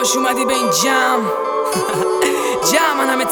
خوش اومدی به این جمع من همه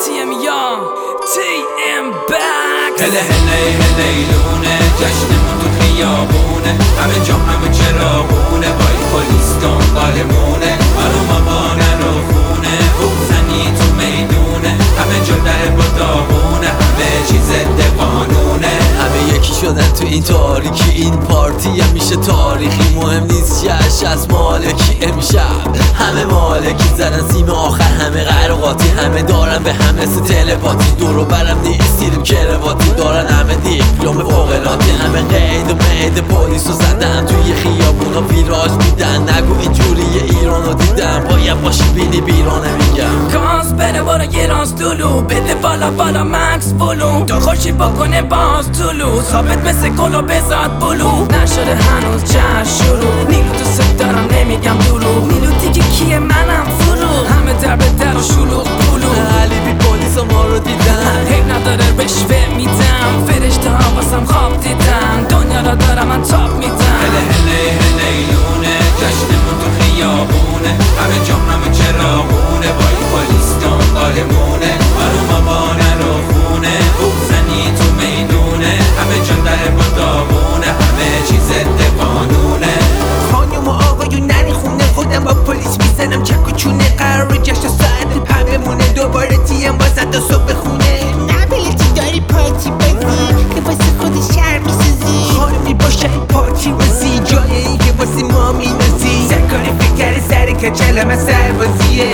TM back هله هلیلونه جشنمون تو خیابونه همه جا همه چراغونه بای پلیس دنبالمونه آروما بانن و خونه بوزنی تو میدونه همه جا در با داغونه همه چیز ضد قانونه همه یکی شدن تو این تاریکی این پارتی میشه تاریخی مهم نیست چش از مالکی امشب همه مالکی زدن سیم آخر همه قرقاتی همه دارن به همه تلپاتی دورو برم نیستیدیم کرواتی دارن همه دیپلوم فوقلاتی همه قید و مید پلیسو زدن توی خیابونا ویراج میدن نگو اینجوری ایرانو دیدم باید باشی بینی بیرانه میگم گاز بره بارا یه راز دلو بده بالا مکس بلو دار خوشی بکنه باز طلو ثابت مثل گلو بزاد بلو نشده هنوز جشن شروع نیلو تو ست دارم نمیگم دروغ نیلو دیگه کیه منم فرو همه در به در و شلوغ پلو علی بی پلیسا ما رو دیدن حیب نداره رشوه میدم فرشته ها واسم خواب دیدن دنیا را دارم من تاپ میدم هلیلونه جشنمون تو خیابونه همه جا همه چراغونه بای پلیس دنبالمونه آروما بانن و خونه بوزنی تو میدونه همه جا در با داغونه همه چیز ضد قانونه خانم و آقایون نری خونه خودم با پلیس میزنم چک و چونه قرار جشن ساعت پا بمونه دوباره TM بازد تا صبح خونه نبیلتی داری پارتی بازی که واسه خود شهر میسازی خانمی باشه پارتی بازی جای این که واسه ما مینازی سرکاری فکر سر کچلم سربازیه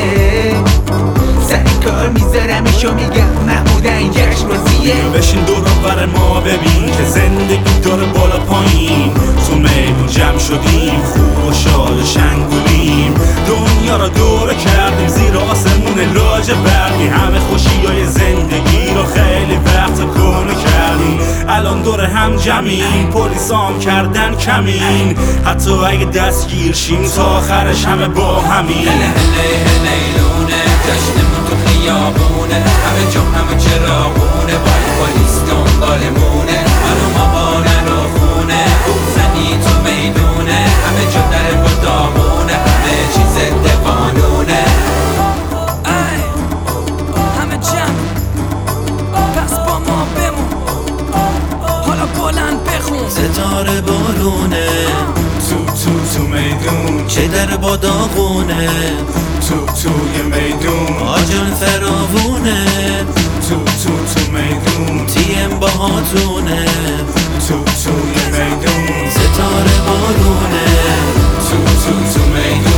سر کار میذارمشو میگم محمود این جشن بازیه بشین دور بر ما ببین که زندگی داره بالا پایین تو میدون جمع شدیم خوب و شاد و شنگولیم دنیا را دوره کردیم زیر آسمون لاج برقی همه خوشیای زندگی رو خیلی وقت کنه کردیم الان دور هم جمعیم پلیسام کردن کمین حتی اگه دستگیر شیم تا آخرش همه با همین هلیلونه جشنمون تو خیابونه همه جا همه چراغونه بای پلیس دنبالمونه آروما بانن و خونه بوزنی تو میدونه همه جا در با داغونه همه چیز ضد قانونه همه جمع پس با ما بمون حالا بلند بخون ستاره بارونه تو میدون چه در با داغونه توی میدون آجان فراوونه تو میدون TM باهاتونه توی میدون ستاره بارونه تو میدون